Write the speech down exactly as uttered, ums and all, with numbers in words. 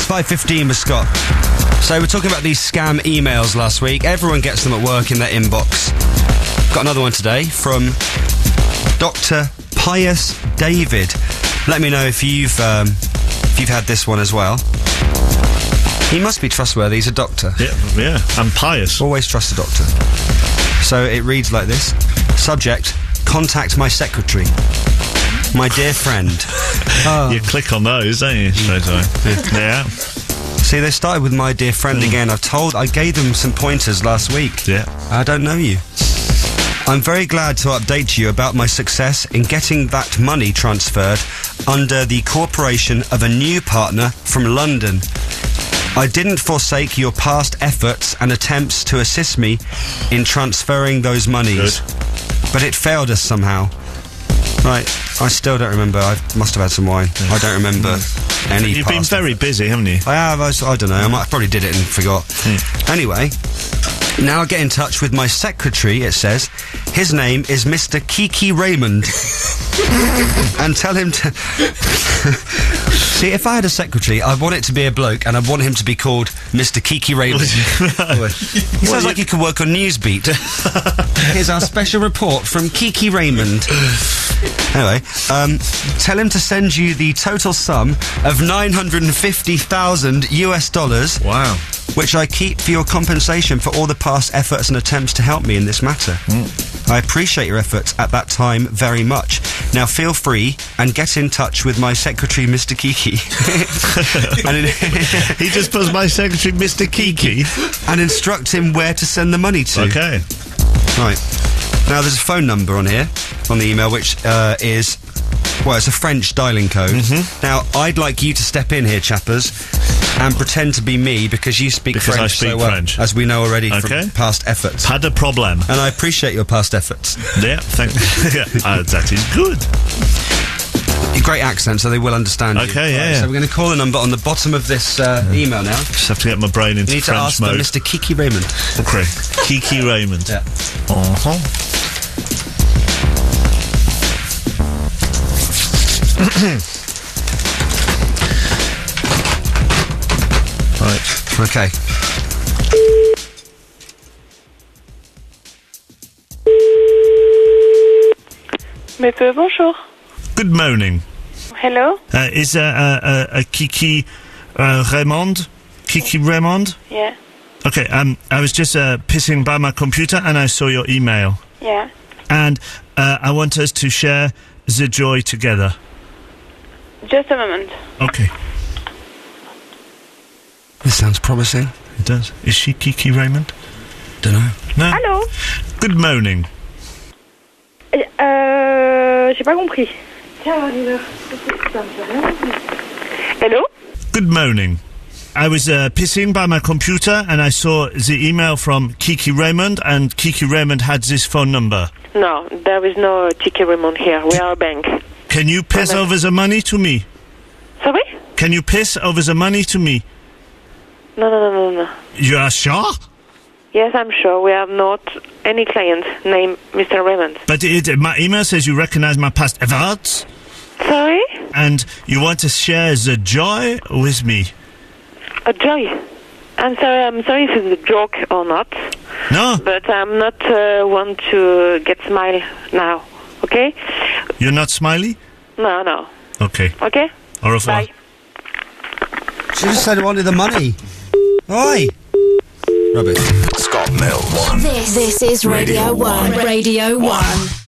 five fifteen with Scott. So we're talking about these scam emails last week. Everyone gets them at work in their inbox. Got another one today from Doctor Pius David. Let me know if you've um, if you've had this one as well. He must be trustworthy. He's a doctor. Yeah, yeah. And pious. Always trust a doctor. So it reads like this. Subject: contact my secretary. My dear friend. Oh. You click on those, don't you? Straight away. Yeah. yeah. See, they started with my dear friend mm. again. I've told, I gave them some pointers last week. Yeah. I don't know you. I'm very glad to update you about my success in getting that money transferred under the cooperation of a new partner from London. I didn't forsake your past efforts and attempts to assist me in transferring those monies. Good. But it failed us somehow. Right, I still don't remember. I must have had some wine. Yeah. I don't remember any. You've been very efforts. busy, haven't you? I have. I, I don't know. I might probably did it and forgot. Mm. Anyway, now I get in touch with my secretary. It says his name is Mister Kiki Raymond, and tell him to. See, if I had a secretary, I'd want it to be a bloke, and I'd want him to be called Mister Kiki Raymond. He sounds like he could work on Newsbeat. Here's our special report from Kiki Raymond. Anyway, um, tell him to send you the total sum of nine hundred fifty thousand US dollars. Wow. Which I keep for your compensation for all the past efforts and attempts to help me in this matter. Mm. I appreciate your efforts at that time very much. Now feel free and get in touch with my secretary, Mister Kiki. and in he just puts my secretary, Mister Kiki. And instruct him where to send the money to. Okay. Right. Now there's a phone number on here, on the email, which uh, is... Well, it's a French dialing code. Mm-hmm. Now, I'd like you to step in here, chappers, and pretend to be me because you speak because French I speak so well, French. as we know already okay. from past efforts. Pas de problème. And I appreciate your past efforts. Yeah, thank you. uh, that is good. Your great accent, so they will understand you. Okay, yeah, right, yeah. So we're going to call the number on the bottom of this uh, yeah. email now. Just have to get my brain into you need French to ask mode. for Mister Kiki Raymond. Okay. Kiki Raymond. Yeah. Uh-huh. Right. Okay. Monsieur, bonjour. Good morning. Hello. Uh, is uh, uh, uh, Kiki uh, Raymond? Kiki Raymond? Yeah. Okay. Um, I was just uh, pissing by my computer and I saw your email. Yeah. And uh, I want us to share the joy together. Just a moment. Okay. This sounds promising. It does. Is she Kiki Raymond? Dunno. No. Allô? Good morning. Euh... J'ai pas compris. Hello? Good morning. I was uh, pissing by my computer and I saw the email from Kiki Raymond and Kiki Raymond had this phone number. No, there is no Kiki Raymond here. We are a bank. Can you piss over the money to me? Sorry? Can you piss over the money to me? No, no, no, no, no. You are sure? Yes, I'm sure. We have not any client named Mister Raymond. But it, my email says you recognize my past efforts. Sorry? And you want to share the joy with me. A joy? I'm sorry, I'm sorry if it's a joke or not. No. But I'm not uh, one to get smile now, okay? You're not smiley? No, no. Okay. Okay? Au revoir. Bye. She just said I wanted the money. Oi! Rubbish. Scott Mills. This, this is Radio, Radio one. Radio one.